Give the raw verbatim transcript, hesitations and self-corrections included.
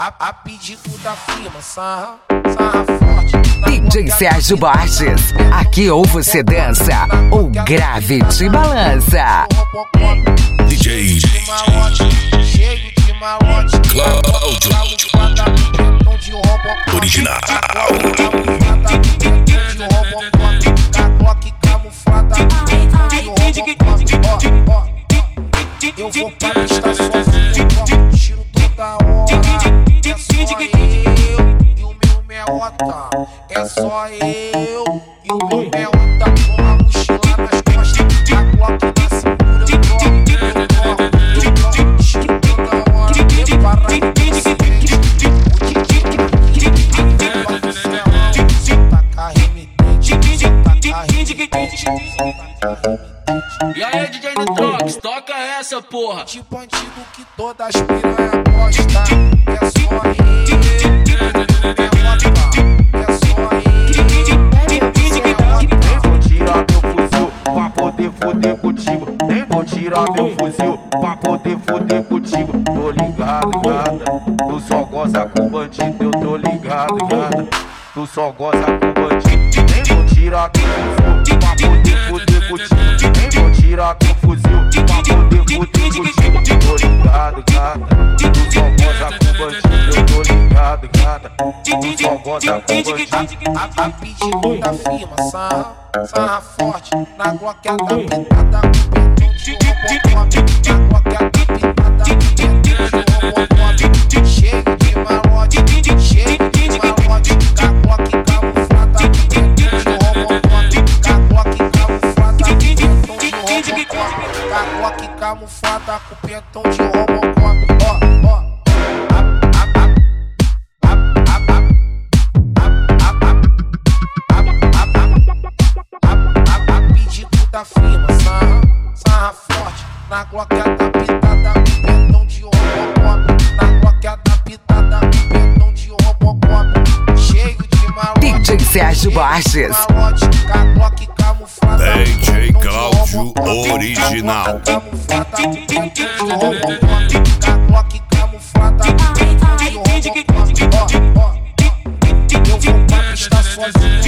A, a pedido da firma, sarra, sarra forte. D J Sérgio Borges, aqui ou você dança, ou grave te balança. D J Cheio de malote, Cláudio Original. Eu vou pra pista sozinho, tiro toda hora. É só eu e o meu meota. É só eu e o meu meota. Com a mochila nas costas, a Glock na cintura. Eu troco, eu troco, eu troco. Tiro toda hora, prepara aí pra você. O Didi vai pro celão. Taca remitente, taca remitente. E aí, D J Nitrox, toca essa, porra. Tipo antigo que todas as piranha gosta. É só ele, é só ele. Nem vou tirar meu fuzil pra poder foder contigo. Nem vou tirar meu fuzil pra poder foder contigo. Tô ligado, gata. Tu só goza com bandido, eu tô ligado, gata. Tu só goza com bandido. Nem vou tirar meu fuzil pra poder foder contigo. Nem vou tirar meu fuzil pra poder foder contigo. Tô ligado, gata. Tu só goza com bandido, eu tô ligado, gata. Tu só goza com bandido. A, a pedido da firma, sarra, sarra forte. Na Glock a da pintada, com pentão de Robocop. Na Glock a da pintada, com pentão de Robocop. Cheio de malote, cheio de malote. Com a Glock camuflada, com pentão de Robocop. Com a Glock camuflada, com pentão de Robocop. Com a Glock camuflada, com pentão de Robocop. Ó, ó. Da firma, sarra, sarra forte. Na Glock da pitada, com pentão de Robocop. Na Glock da pitada, com pentão de Robocop. Cheio de malote, D J Sérgio Borges. malote. Com a Glock camuflada, D J com pentão de Cláudio Robocop. Original. Com a Glock camuflada, com pentão de Robocop. Com a Glock camuflada, com pentão de Robocop. Ó, ó, ó. Eu vou pra pista sozinho.